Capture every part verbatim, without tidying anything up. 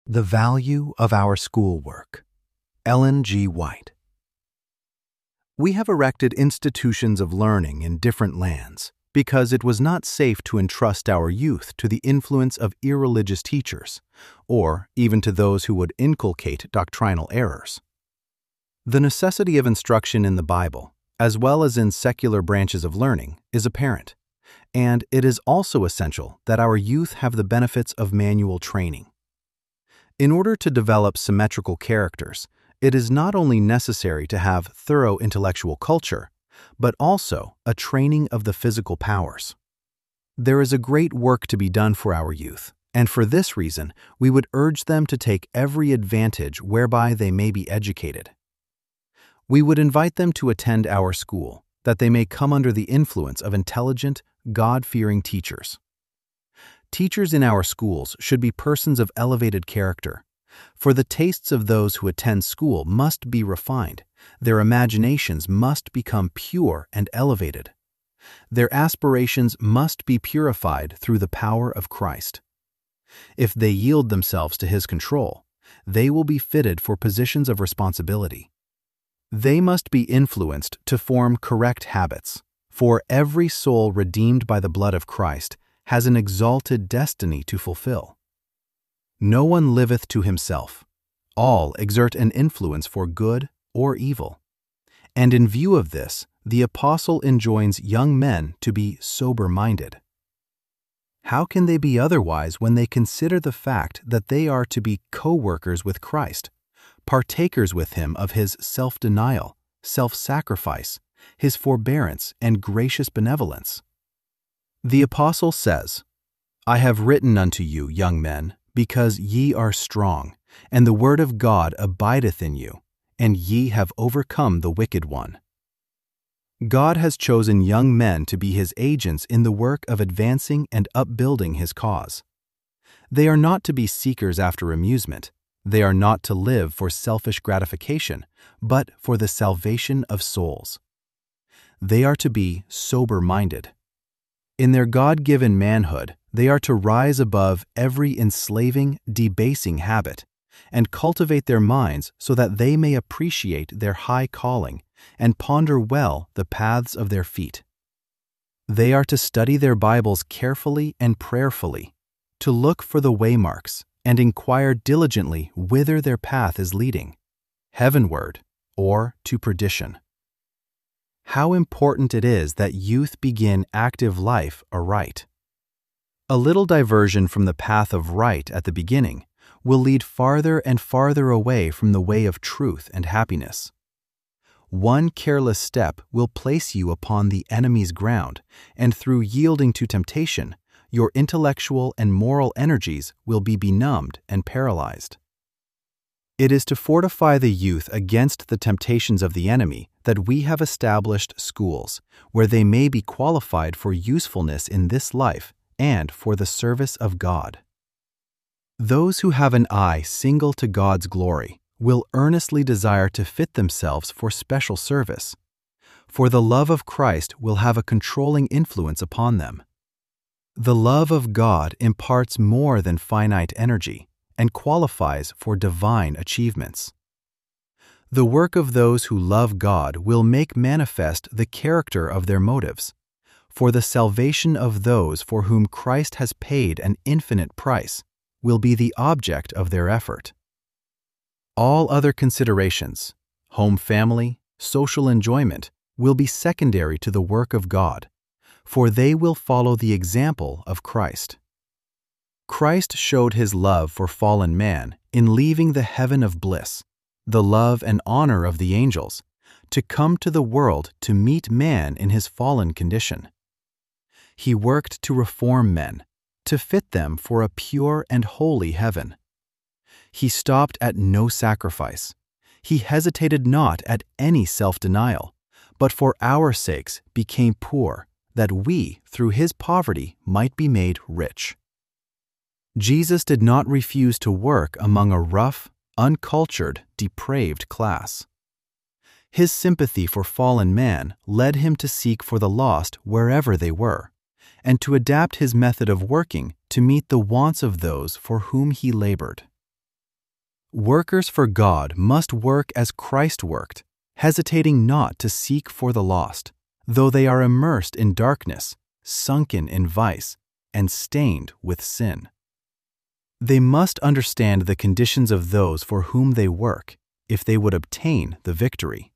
The Value of Our Schoolwork. Ellen G. White. We have erected institutions of learning in different lands because it was not safe to entrust our youth to the influence of irreligious teachers, or even to those who would inculcate doctrinal errors. The necessity of instruction in the Bible, as well as in secular branches of learning, is apparent, and it is also essential that our youth have the benefits of manual training. In order to develop symmetrical characters, it is not only necessary to have thorough intellectual culture, but also a training of the physical powers. There is a great work to be done for our youth, and for this reason, we would urge them to take every advantage whereby they may be educated. We would invite them to attend our school, that they may come under the influence of intelligent, God-fearing teachers. Teachers in our schools should be persons of elevated character, for the tastes of those who attend school must be refined, their imaginations must become pure and elevated. Their aspirations must be purified through the power of Christ. If they yield themselves to His control, they will be fitted for positions of responsibility. They must be influenced to form correct habits, for every soul redeemed by the blood of Christ has an exalted destiny to fulfill. No one liveth to himself. All exert an influence for good or evil. And in view of this, the apostle enjoins young men to be sober-minded. How can they be otherwise when they consider the fact that they are to be co-workers with Christ, partakers with Him of His self-denial, self-sacrifice, His forbearance, and gracious benevolence? The apostle says, "I have written unto you, young men, because ye are strong, and the word of God abideth in you, and ye have overcome the wicked one." God has chosen young men to be His agents in the work of advancing and upbuilding His cause. They are not to be seekers after amusement. They are not to live for selfish gratification, but for the salvation of souls. They are to be sober-minded. In their God-given manhood, they are to rise above every enslaving, debasing habit, and cultivate their minds so that they may appreciate their high calling and ponder well the paths of their feet. They are to study their Bibles carefully and prayerfully, to look for the waymarks and inquire diligently whither their path is leading, heavenward or to perdition. How important it is that youth begin active life aright. A little diversion from the path of right at the beginning will lead farther and farther away from the way of truth and happiness. One careless step will place you upon the enemy's ground, and through yielding to temptation, your intellectual and moral energies will be benumbed and paralyzed. It is to fortify the youth against the temptations of the enemy that we have established schools, where they may be qualified for usefulness in this life and for the service of God. Those who have an eye single to God's glory will earnestly desire to fit themselves for special service, for the love of Christ will have a controlling influence upon them. The love of God imparts more than finite energy and qualifies for divine achievements. The work of those who love God will make manifest the character of their motives, for the salvation of those for whom Christ has paid an infinite price will be the object of their effort. All other considerations, home family, social enjoyment, will be secondary to the work of God, for they will follow the example of Christ. Christ showed His love for fallen man in leaving the heaven of bliss, the love and honor of the angels, to come to the world to meet man in his fallen condition. He worked to reform men, to fit them for a pure and holy heaven. He stopped at no sacrifice. He hesitated not at any self-denial, but for our sakes became poor, that we, through His poverty, might be made rich. Jesus did not refuse to work among a rough, uncultured, depraved class. His sympathy for fallen man led Him to seek for the lost wherever they were, and to adapt His method of working to meet the wants of those for whom He labored. Workers for God must work as Christ worked, hesitating not to seek for the lost, though they are immersed in darkness, sunken in vice, and stained with sin. They must understand the conditions of those for whom they work if they would obtain the victory.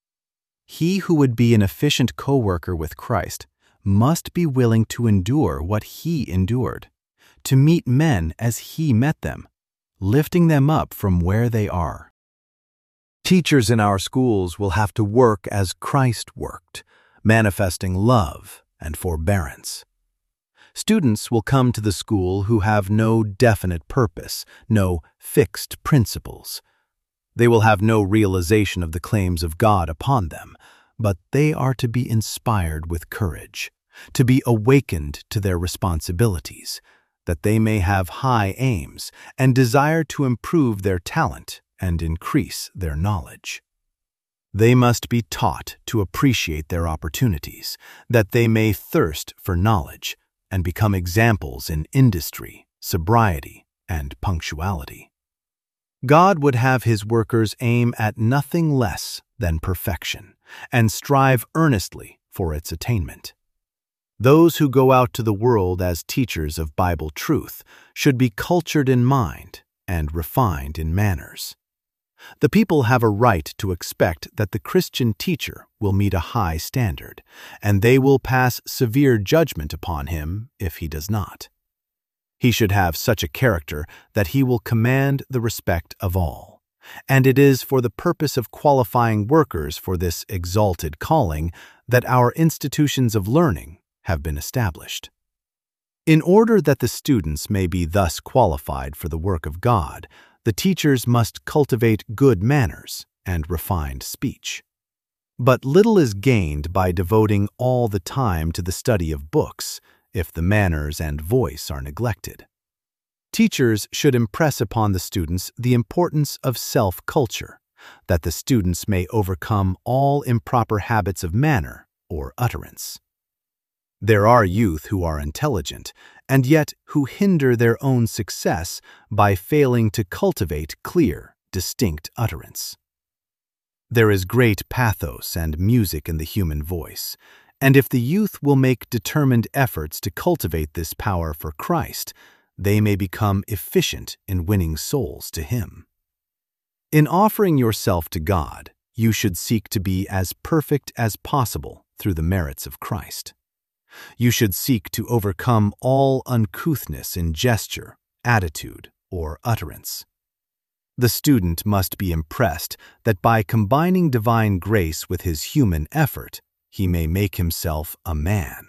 He who would be an efficient co-worker with Christ must be willing to endure what he endured, to meet men as he met them, lifting them up from where they are. Teachers in our schools will have to work as Christ worked, manifesting love and forbearance. Students will come to the school who have no definite purpose, no fixed principles. They will have no realization of the claims of God upon them, but they are to be inspired with courage, to be awakened to their responsibilities, that they may have high aims and desire to improve their talent and increase their knowledge. They must be taught to appreciate their opportunities, that they may thirst for knowledge and become examples in industry, sobriety, and punctuality. God would have his workers aim at nothing less than perfection and strive earnestly for its attainment. Those who go out to the world as teachers of Bible truth should be cultured in mind and refined in manners. The people have a right to expect that the Christian teacher will meet a high standard, and they will pass severe judgment upon him if he does not. He should have such a character that he will command the respect of all, and it is for the purpose of qualifying workers for this exalted calling that our institutions of learning have been established. In order that the students may be thus qualified for the work of God, the teachers must cultivate good manners and refined speech. But little is gained by devoting all the time to the study of books if the manners and voice are neglected. Teachers should impress upon the students the importance of self-culture, that the students may overcome all improper habits of manner or utterance. There are youth who are intelligent, and yet who hinder their own success by failing to cultivate clear, distinct utterance. There is great pathos and music in the human voice, and if the youth will make determined efforts to cultivate this power for Christ, they may become efficient in winning souls to Him. In offering yourself to God, you should seek to be as perfect as possible through the merits of Christ. You should seek to overcome all uncouthness in gesture, attitude, or utterance. The student must be impressed that by combining divine grace with his human effort, he may make himself a man.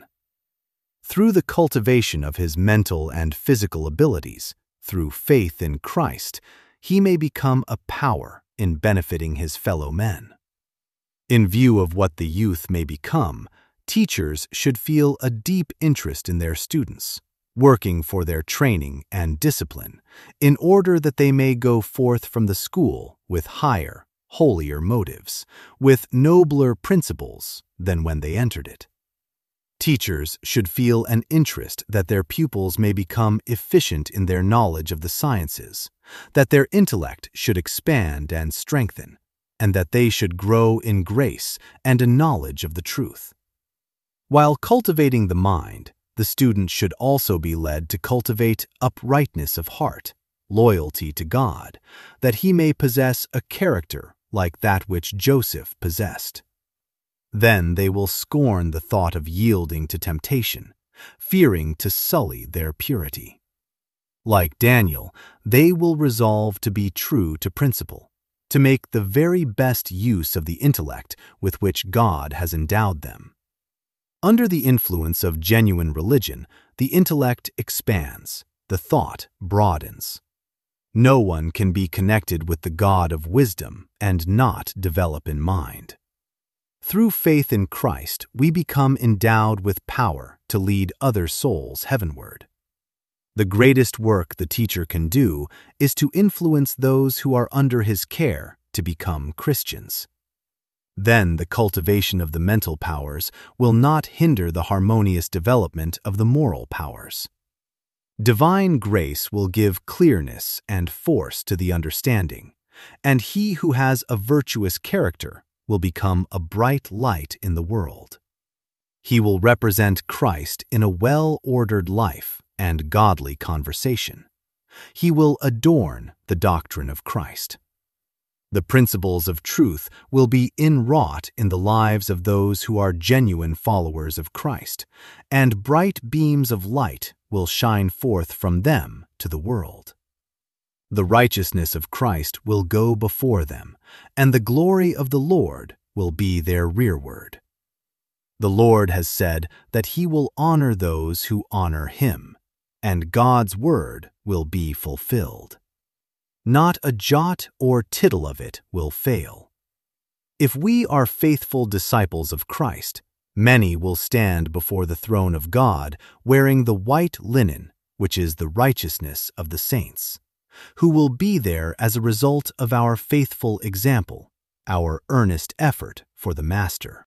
Through the cultivation of his mental and physical abilities, through faith in Christ, he may become a power in benefiting his fellow men. In view of what the youth may become, teachers should feel a deep interest in their students, working for their training and discipline, in order that they may go forth from the school with higher, holier motives, with nobler principles than when they entered it. Teachers should feel an interest that their pupils may become efficient in their knowledge of the sciences, that their intellect should expand and strengthen, and that they should grow in grace and a knowledge of the truth. While cultivating the mind, the student should also be led to cultivate uprightness of heart, loyalty to God, that he may possess a character like that which Joseph possessed. Then they will scorn the thought of yielding to temptation, fearing to sully their purity. Like Daniel, they will resolve to be true to principle, to make the very best use of the intellect with which God has endowed them. Under the influence of genuine religion, the intellect expands, the thought broadens. No one can be connected with the God of wisdom and not develop in mind. Through faith in Christ, we become endowed with power to lead other souls heavenward. The greatest work the teacher can do is to influence those who are under his care to become Christians. Then the cultivation of the mental powers will not hinder the harmonious development of the moral powers. Divine grace will give clearness and force to the understanding, and he who has a virtuous character will become a bright light in the world. He will represent Christ in a well-ordered life and godly conversation. He will adorn the doctrine of Christ. The principles of truth will be inwrought in the lives of those who are genuine followers of Christ, and bright beams of light will shine forth from them to the world. The righteousness of Christ will go before them, and the glory of the Lord will be their rearward. The Lord has said that he will honor those who honor him, and God's word will be fulfilled. Not a jot or tittle of it will fail. If we are faithful disciples of Christ, many will stand before the throne of God wearing the white linen, which is the righteousness of the saints, who will be there as a result of our faithful example, our earnest effort for the Master.